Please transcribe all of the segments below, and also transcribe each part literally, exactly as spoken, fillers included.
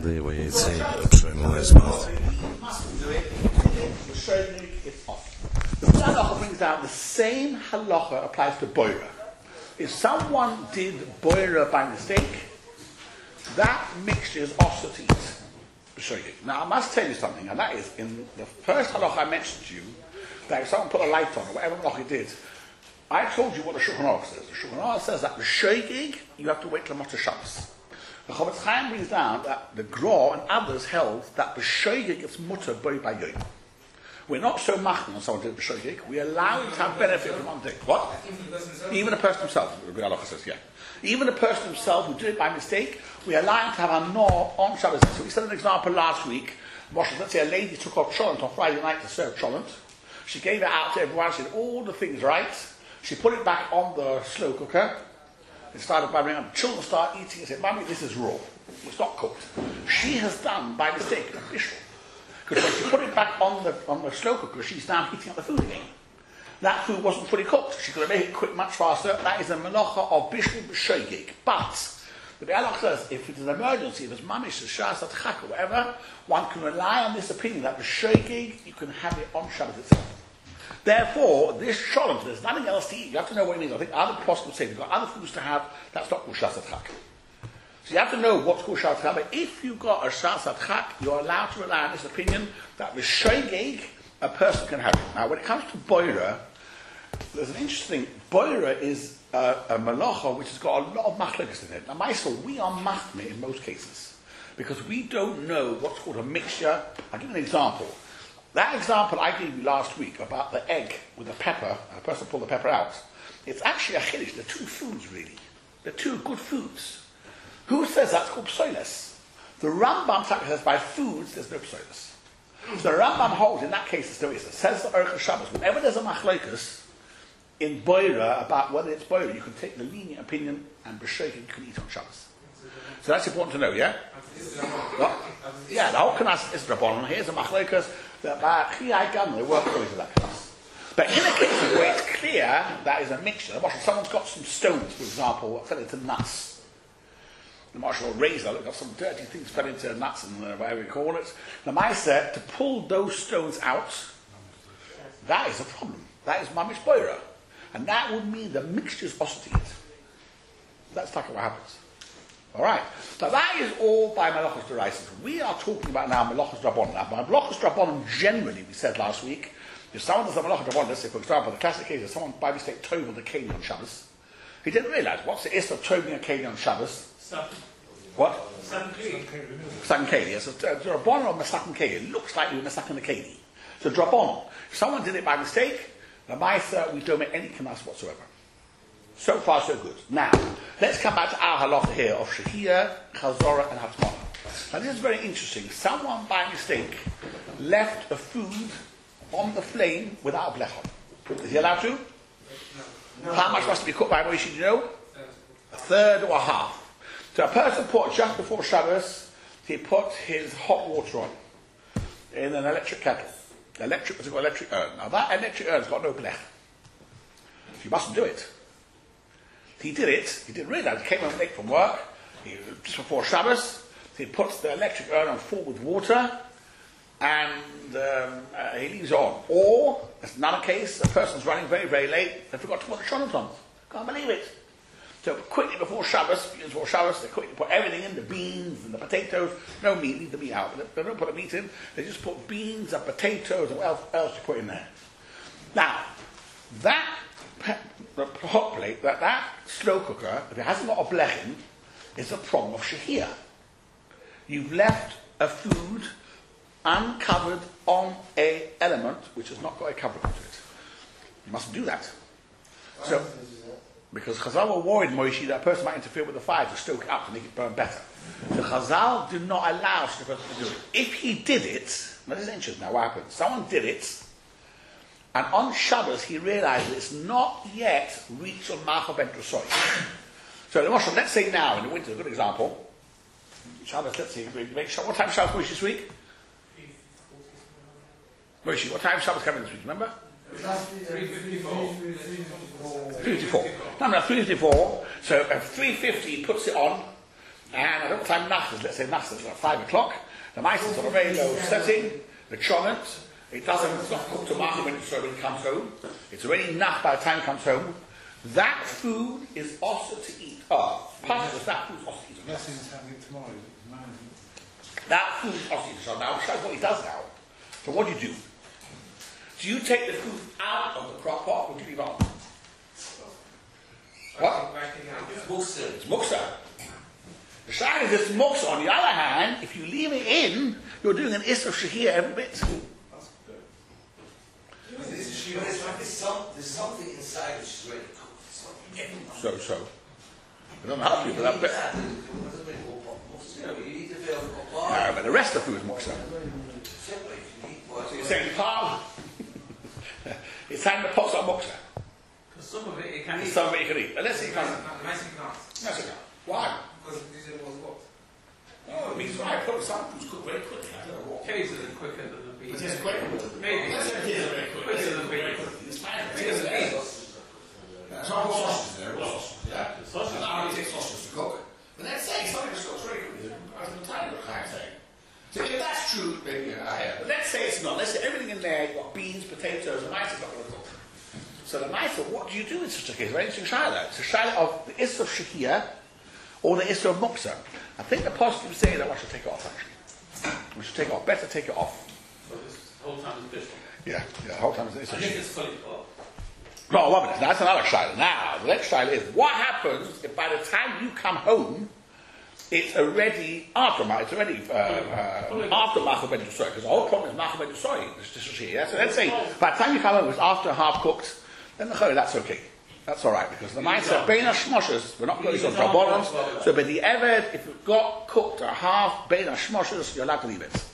the way it's saying it's must. Must do it. It's off. The halacha brings down the same halacha applies to boira. If someone did boira by mistake, that mixture is also to eat. Now I must tell you something, and that is in the first halacha I mentioned to you, that if someone put a light on or whatever halacha he did, I told you what the Shulchan Aruch says. The Shulchan Aruch says that the shogeg you have to wait till Motzei Shabbos. The Chofetz Chaim brings down that the Gra and others held that the shogeg gets mutter boy by yom. We're not so machman on someone did the shogeg. We allow him to have benefit from one day. What? Even a person himself. The halacha says, yeah. Even a person himself who did it by mistake, we allow him to have a nor on Shabbos. So we said an example last week. Let's say a lady took off cholent on Friday night to serve cholent. She gave it out to everyone. She did all the things right. She put it back on the slow cooker. It started bubbling up. Children start eating and say, "Mommy, this is raw. It's not cooked." She has done by mistake a bishul. Because when she put it back on the on the slow cooker, she's now heating up the food again. That food wasn't fully cooked. She could have made it quick much faster. That is a melacha of bishul b'shogeg. But the Be'alach says, if it's an emergency, if it's mamish, shas, atchak, or whatever, one can rely on this opinion that the b'shogeg you can have it on Shabbos itself. Therefore, this sholem, there's nothing else to eat. You have to know what it means. I think other prophets would say, if you've got other foods to have, that's not called shas atchak. So you have to know what's called shas atchak. But if you've got a shas atchak, you're allowed to rely on this opinion that the shogeg a person can have it. Now, when it comes to boira, there's an interesting, boira is uh, a malacha which has got a lot of machlokas in it. Now, myself, we are machmir in most cases because we don't know what's called a mixture. I'll give you an example. That example I gave you last week about the egg with the pepper, a person pulled the pepper out, it's actually a chiddush. They're two foods, really. They're two good foods. Who says that's called psoiles? The Rambam says by foods there's no psoiles. So the Rambam holds in that case it's no issue. It says the Aruch Shabbos, whenever there's a machlokas in boira about whether it's boira, you can take the lenient opinion and b'shogeg you can eat on Shabbos. So that's important to know, yeah? What? Yeah, the whole Knas is Rabbanon. Here's a machlokas that by Chiyai Gam they work always with that Knas. But in a case where it's clear that is a mixture, the Marshal, someone's got some stones, for example, fell into nuts. The Marshal razor, look, got some dirty things fell into nuts and uh, whatever you call it. The Ma'aseh, to pull those stones out, that is a problem. That is mamish boira. And that would mean the mixture is also to eat. That's like what happens. Alright. So that is all by Malachos D'Oraisa. We are talking about now Malachos D'Rabbanan. Now, by Malachos D'Rabbanan, generally, we said last week, if someone does a Malachos D'Rabbanan, let's say, for example, the classic case is someone by mistake toveled a keli on Shabbos. He didn't realize what's the issue of toveling a keli on Shabbos. What? Second keli. Second keli. Yes. So D'Rabbanan or Masakin keli. It looks like you're Masakin the keli. So D'Rabbanan. If someone did it by mistake, the Ma'aseh, we don't make any knas whatsoever. So far, so good. Now, let's come back to our halacha here of Shehiyah, Chazorah, and Hatmana. Now, this is very interesting. Someone, by mistake, left a food on the flame without a blechon. Is he allowed to? No. How much must be cooked by Moshe, do you know? A third or a half. So a person put, just before Shabbos, he put his hot water on in an electric kettle. Electric, what's it called? Electric urn. Now, that electric urn's got no blech. You mustn't do it. He did it, he didn't realize, he came home late from work, he, just before Shabbos, he puts the electric urn on full with water, and um, uh, he leaves it on. Or, that's another case, a person's running very, very late, they forgot to put the shonot on. Can't believe it. So quickly before Shabbos, before Shabbos, they quickly put everything in, the beans and the potatoes, no meat, leave the meat out. They don't put the meat in, they just put beans and potatoes and what else, else to put in there. Now, that the hot plate, that, that slow cooker, if it hasn't got a blechin, is a problem of shehiyah. You've left a food uncovered on a element which has not got a covering to it. You mustn't do that. So, because Chazal were worried, Moshe, that a person might interfere with the fire to stoke it up to make it burn better. So Chazal did not allow the person to do it. If he did it, now this is interesting now, what happened? Someone did it, and on Shabbos, he realized that it's not yet reached on Machav Ben Trosoy. So, let's say now, in the winter, a good example. Shabbos, let's see, make sure, what time Shabbos Moshe this week? Moshe, what time Shabbos coming this week, remember? three fifty-four. three fifty-four. No, no, three fifty-four. So at three fifty, he puts it on. And I don't time Nachas, let's say Nachas is at five o'clock, the mice is on a very low setting, the cholent, it doesn't, it's not cooked to market when, so when it comes home, it's already nach by the time it comes home. That food is also to eat. Oh, part of that food is also to eat. Blessings having it tomorrow. Man. That food is also to eat. So now, show what he does now. So what do you do? Do you take the food out of the crock pot or do you leave it on? What? It's muksa. It's muksa. The shine is this muksa. On the other hand, if you leave it in, you're doing an isra shahir every bit. But it's, but it's like there's, some, there's something inside which is ready to cook. So, so. It doesn't help you, but that bit. You eat the veal of No, but the rest of the food is muksa. So you're saying part it's saying the pots are muksa. Because some of it you can eat. Some of it you can eat. But let's say you can't. Nice and can't. That's okay. Why? Because these are was what? Oh, it means why? Put some food's cooked very quickly. I don't know what. Occasionally quicker than the beef. But it's quick. Maybe. Let's say it is very quick. Quicker than beef. It's fine. Quicker than beef. There's not sausages there. Sausages. Yeah. Sausages. I only take sausages to cook. But let's say something that's cooked very quickly. I was entirely what I'm saying. So if that's true, maybe I have. But let's say it's not. Let's say everything in there, you've got beans, potatoes, and mice is not going to cook. So the mice, what do you do in such a case? Very interesting shayla. It's a shayla of the isra of shahir or the isra of muksa. I think the positive say that one should take it off actually. We should take it off. Better take it off. So this whole time is this one. Yeah, yeah, the whole time it's I isra think shahir. it's fully cooked. No, one minute. That's another shayla. Now, the next shayla is what happens if by the time you come home, it's already after it's already uh, uh, after Machal Ben Yisrael, because the whole problem is Machal Ben Yisrael. This is here. Yeah? So let's say by the time you come home, it's after half cooked. Then the chayla, that's okay. That's all right because the mindset bein hashmoshes, we're not going to on drabonos. So by the eved, if it got cooked a half bein hashmoshes, you're allowed to leave it.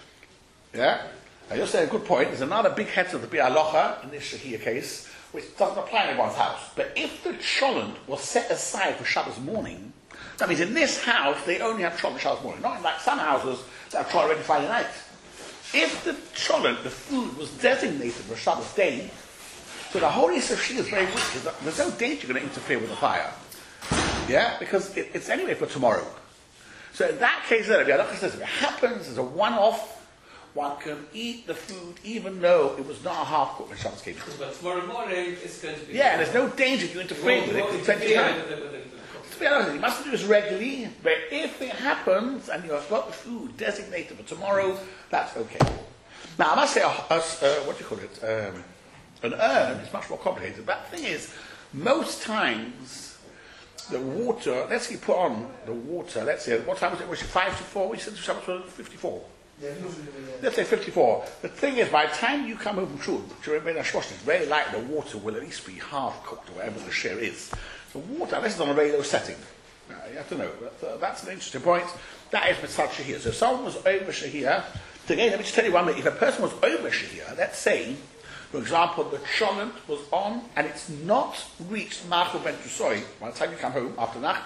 Yeah. I just say a good point. There's another big head of the bi'alocha in this shahir case, which doesn't apply in everyone's house. But if the cholent was set aside for Shabbos morning. That means in this house, they only have cholent Shabbos morning. Not in like some houses that have cholent already Friday night. If the cholent, the food, was designated for Shabbos day, so the whole Yisrael Shia is very weak. There's no danger you're going to interfere with the fire. Yeah? Because it, it's anyway for tomorrow. So in that case, there, the halacha says if it happens as a one-off, one can eat the food even though it was not a half-cooked when Shabbos came in. But tomorrow morning, it's going to be... Yeah, and there's no danger you interfering with it. It's plenty of time. To be honest, you mustn't do this regularly, but if it happens and you've got the food designated for tomorrow, that's okay. Now, I must say, uh, uh, what do you call it? Um, an urn is much more complicated. But the thing is, most times, the water, let's say you put on the water, let's say, what time was it? Was it five to four? We said to fifty-four. Let's say fifty-four. The thing is, by the time you come home from shul, it's very likely the water will at least be half cooked or whatever the share is. So water, unless it's on a very low setting. Now, you have to know. But, uh, that's an interesting point. That is mitzvah shahir. So if someone was over shahir, again, let me just tell you one minute. If a person was over shahir, let's say, for example, the cholent was on and it's not reached Machal Ben Yisrael by the time you come home after Nacht,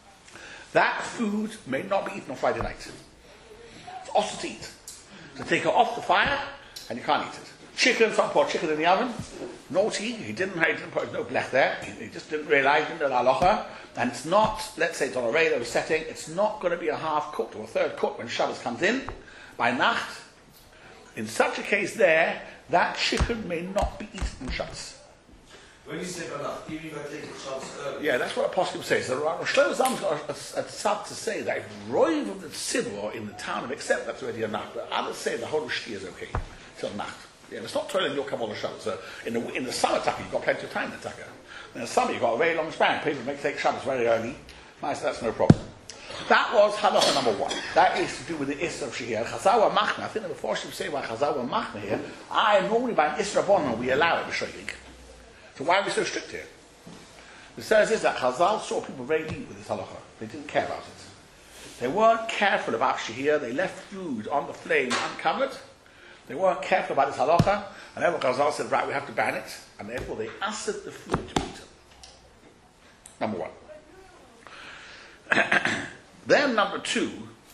that food may not be eaten on Friday night. It's also to eat. So take it off the fire and you can't eat it. Chicken, some put chicken in the oven. Naughty, he didn't, he didn't put no blech there. He, he just didn't realise, didn't know the halacha. And it's not, let's say it's on a regular setting, it's not going to be a half cooked or a third cooked when Shabbos comes in. By Nacht, in such a case there, that chicken may not be eaten on Shabbos. When you say by Nacht, even if I take it Shabbos early. Yeah, that's what Apostle says. So Shlomo Zalman's got a, a, a tzad to say that if Roiv of the Tzibor in the town of except that's already a Nacht, but others say the whole Shki is okay till Nacht. Yeah, it's not toilet you'll come on the Shabbos. So in the in the summer taka you've got plenty of time in the taka. In the summer you've got a very long span. People make take Shabbos very early. Nice, that's no problem. That was halacha number one. That is to do with the Isra of Shehir. Chazawa Machna. I think that before she say about Chazawa Machna here, I normally by an Isra Bono we allow it b'shoyig. So why are we so strict here? The says is that Chazal saw people very neat with this halacha. They didn't care about it. They weren't careful about Shehir. They left food on the flame uncovered. They weren't careful about this halacha, and therefore Chazal said, right, we have to ban it, and therefore they asked the food to be eaten. Number one. Then number two,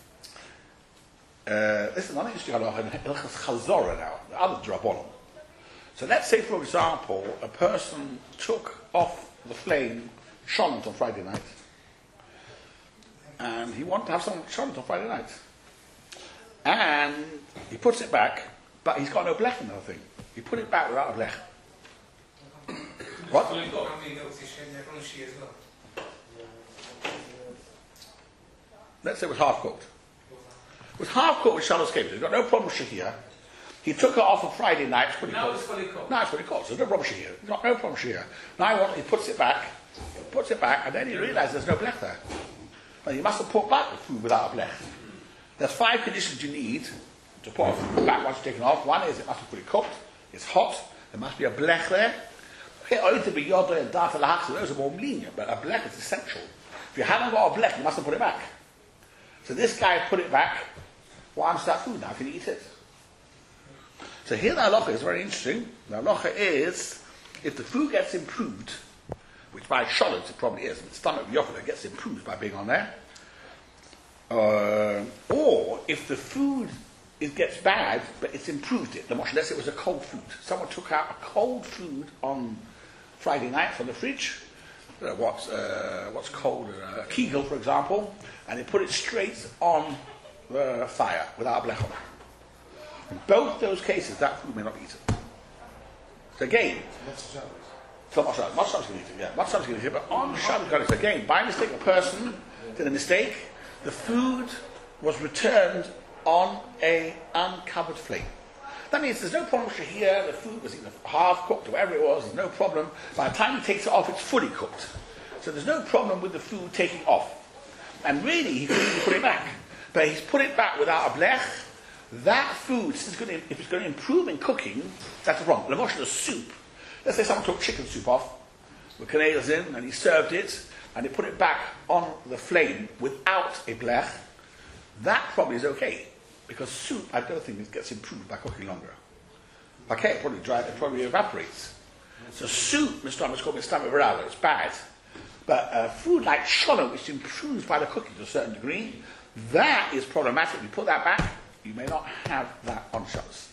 uh, this is another interesting halacha in Hilchas Chazorah now, the other drabonon. So let's say, for example, a person took off the flame sholent on Friday night, and he wanted to have some Shabbat on Friday night. And he puts it back, but he's got no blech in the thing. He put it back without a blech. What? Let's say it was half cooked. It was half cooked with shallow scabs. He's got no problem with shahir. He took it off on Friday night. It's fully Now cooked. it's fully cooked. Now it's fully cooked. So there's no problem with shahir. He's got no problem with shahir. Now he, want, he puts it back. He puts it back, and then he realizes there's no blech there. Well, you mustn't put back the food without a blech. There's five conditions you need to put a food back once it's taken off. One is it must be fully cooked. It's hot. There must be a blech there. Okay, only to be yoda and data lahak, so those are more lenient, but a blech is essential. If you haven't got a blech, you mustn't put it back. So this guy put it back. Well, I'm that food now. Can you eat it? So here the halacha is very interesting. The halacha is if the food gets improved, which by shallots it probably is, but stomach yochel gets improved by being on there, uh, or if the food it gets bad, but it's improved it. The mosh, let's say it was a cold food. Someone took out a cold food on Friday night from the fridge. You know, what's uh, what's cold? Uh, a kegel, for example, and they put it straight on the fire without a blech on it. In both those cases, that food may not be eaten. So again, so much much Shabbos can eat it, yeah, much Shabbos can eat it, but on Shabbos, again, by mistake, a person did a mistake. The food was returned on a uncovered flame. That means there's no problem with shahir. The food was either half cooked or whatever it was. There's no problem. By the time he takes it off, it's fully cooked. So there's no problem with the food taking off. And really, he could even put it back. But he's put it back without a blech. That food, since it's going to, if it's going to improve in cooking, that's the problem. L'mosh, the soup. Let's say someone took chicken soup off, with canales in, and he served it, and he put it back on the flame without a blech. That probably is okay. Because soup, I don't think it gets improved by cooking longer. Okay, it probably dry, it probably evaporates. So soup, Mister Thomas called Mister Virala, it's bad. But uh, food like shalom, which improves by the cooking to a certain degree, that is problematic. You put that back, you may not have that on Shabbos.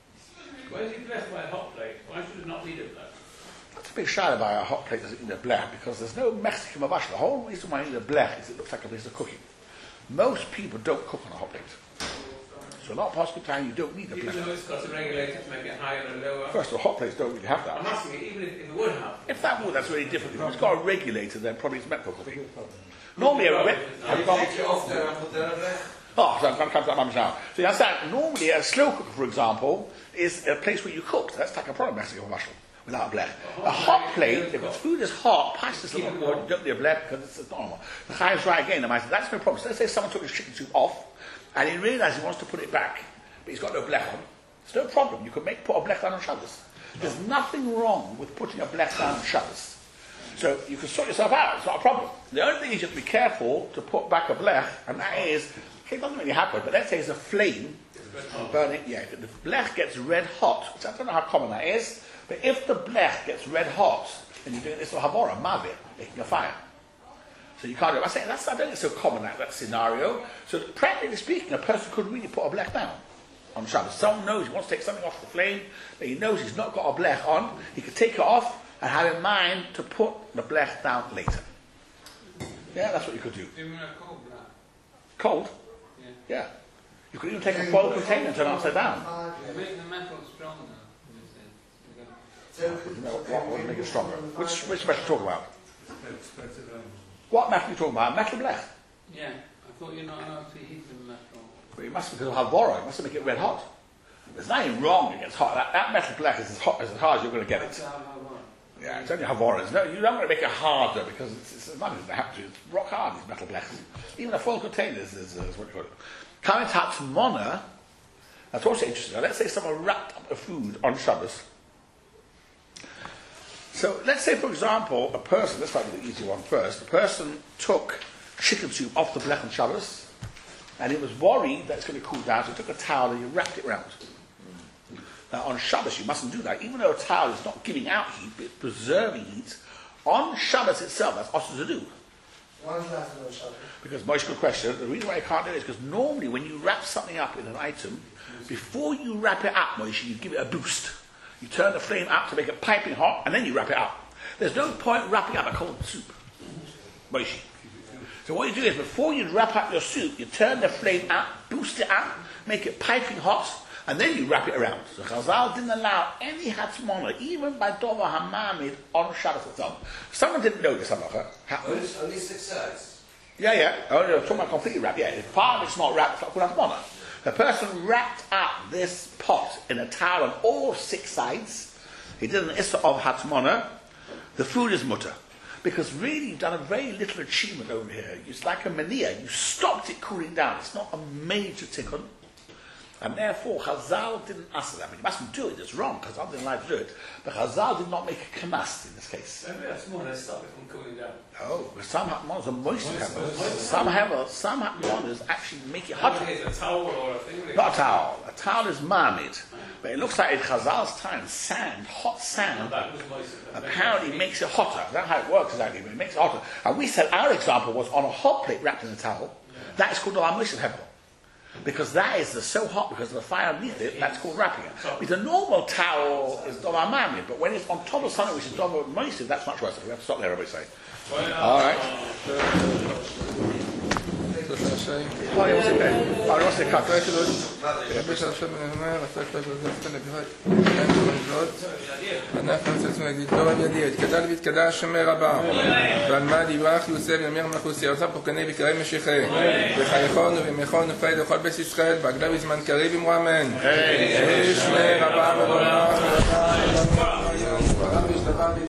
Why is it blessed by a hot plate? Why should it not need a bless? That's a big shadow by a hot plate doesn't need a blech, because there's no Mexican mabash. The whole reason why you need a blech is it looks like a place of cooking. Most people don't cook on a hot plate. So a lot of possible time you don't need a Even blech. though it's got a regulator to make it higher or lower. First of all, hot plates don't really have that. I'm asking you, even if, if it would have. If that would, that's really difficult. If it's got a regulator, then probably it's meant for cooking. Normally a re- have you gone? Take it off there and put there a blech. Oh, so I'm going to come to that moment now. So you understand, normally a slow cooker, for example, is a place where you cook. That's like a problem, Mexican mushroom, without a blech. A hot plate, if the food is hot, past this a little more, you don't need a blech because it's normal. The high is right again, and I said, that's no problem. So let's say someone took his chicken soup off, and he realized he wants to put it back, but he's got no blech on. It's no problem. You could make put a blech down on Shabbos. There's nothing wrong with putting a blech down on Shabbos. So you can sort yourself out. It's not a problem. The only thing is you have to be careful to put back a blech, and that is, it doesn't really happen, but let's say it's a flame burning. Yeah, if the blech gets red hot, which I don't know how common that is, but if the blech gets red hot, then you're doing this for havora, mavir, making a fire. So you can't do it. I say that's I don't think it's so common that, that scenario. So practically speaking, a person could really put a blech down on Shabbos. Someone knows he wants to take something off the flame, but he knows he's not got a blech on. He could take it off and have in mind to put the blech down later. Yeah, that's what you could do. Even a cold blast. Cold? Yeah. Yeah. You could even take a foil container and turn it upside down. Make the metal stronger. You know, what would make it stronger? Which, which metal are you talking about? What metal are you talking about? Metal blech? Yeah, I thought you're not allowed to heat the metal. Well, it must be because of havora. It must make it red hot. There's nothing wrong if it gets hot. That, that metal blech is as hot as, as hard as you're going to get it. Yeah, it's only havora. It's no, you're not going to make it harder because it's, it's not going to have to. It's rock hard, these metal blechs. Even a foil container is, is, is what you call it. Coming to mona, that's also interesting. Now, let's say someone wrapped up a food on Shabbos. So let's say, for example, a person, let's start with the easy one first. A person took chicken soup off the blech on Shabbos, and he was worried that it's going to cool down, so he took a towel and he wrapped it around. Now on Shabbos you mustn't do that. Even though a towel is not giving out heat, but it's preserving heat, on Shabbos itself, that's also to do. Why is that on Shabbos? Because, Moshe, good question. The reason why I can't do it is because normally when you wrap something up in an item, before you wrap it up, Moshe, you give it a boost. You turn the flame up to make it piping hot, and then you wrap it up. There's no point wrapping up a cold soup, Moshe. So what you do is, before you wrap up your soup, you turn the flame up, boost it up, make it piping hot, and then you wrap it around. So Chazal didn't allow any Hatzmona, even by Dova Hamamid, on Shabbos itself. Someone didn't know this halacha. Only, only six sides. Yeah, yeah. Oh, no, talking about completely wrapped. Yeah, if part of it's not wrapped, it's not called Hatzmona. The person wrapped up this pot in a towel on all six sides. He did an issa of Hatzmona. The food is mutter. Because really you've done a very little achievement over here. It's like a mania. You stopped it cooling down. It's not a major tikkun. And therefore, Chazal didn't ask that. I mean, you mustn't do it. It's wrong. Chazal didn't like to do it. But Chazal did not make a kamast in this case. Maybe that's more than stop it from cooling down. Oh, some hatmonas are moist heavers. Some heavers, some hatmonas actually make it hotter. It's a towel or a thing. Not a towel. A towel is marmid. But it looks like in Chazal's time, sand, hot sand, That was moist. apparently makes it hotter. I don't know how it works exactly, but it makes it hotter. And we said our example was on a hot plate wrapped in a towel. That is called a moist hever. Because that is so hot because of the fire underneath it, that's called wrapping it. But the normal towel is Dovar Mamid, but when it's on top of something which is Dovar Moisid, that's much worse. We have to stop there, everybody say. Alright. Well, it was okay. Oh, it was a cut. אנחנו צריכים להגיד טוב על ידי, התקדל והתקדל שמי רבה ועל מה דיווח יוסף ימיר מחוסי עושה פוקני בקרי משיחי וחייכון ובמיכון נפי לכל בית ישראל בהגדה בזמן קריב אמרו אמן שמי רבה ונורא